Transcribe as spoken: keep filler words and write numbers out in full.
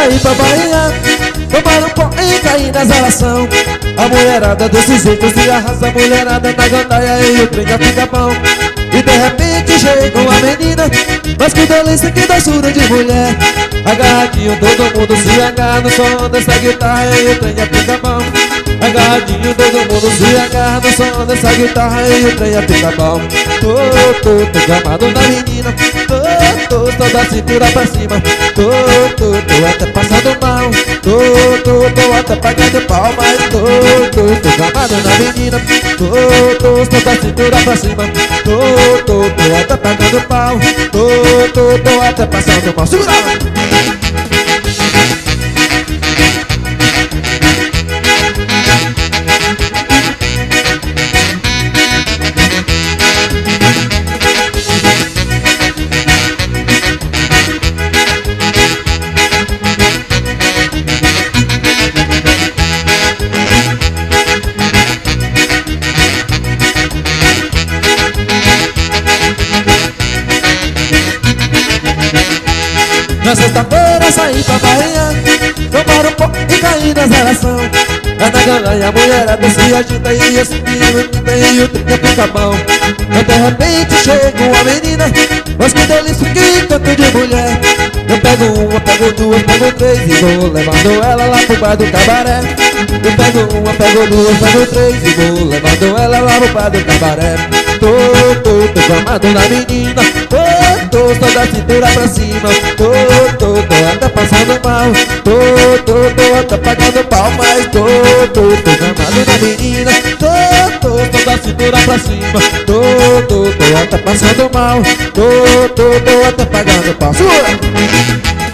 sair pra Bahia, tomar um pó e cair nas relação. A mulherada desse jeito se arrasta, a mulherada na gandaia e o trem já fica bom. E de repente chega uma menina, mas que delícia, que doçura de mulher. Agarradinho todo mundo se agarra no som dessa guitarra e o trem já fica bom. Agarradinho todo mundo se agarra no som dessa guitarra e o trem já fica bom. Tô, tô, tô gamado na menina, tô, tô, tô da cintura pra cima. Tô, tô, tô até passando mal. Tô, tô, tô até pagando pau. Mas tô, tô, tô gamado na menina. Tô, tô, tô da cintura pra cima. Tô, tô, tô até pagando pau. Tô, tô, tô até passando mal. Segura! Na sexta-feira saí pra Bahia, tomar um pó e cair nas relação. É na ganha, a mulherada se agita e esse menino tem o trinta fica bom. E de repente chega uma menina, mas que delícia, que canto de mulher. Eu pego uma, pego duas, pego três e vou levando ela lá pro bar do cabaré. Eu pego uma, pego duas, pego três e vou levando ela lá pro bar do cabaré. Tô, tô, tô gamado na menina. Tô, tô, tô da cintura pra cima. Tô, tô, tô até passando mal. Tô, tô, tô até pagando pau. Mas tô, tô, tô gamado na menina. Tô, tô, tô da cintura pra cima. Tô, tô, tô até passando mal. Tô, tô, tô até pagando pau. Segura!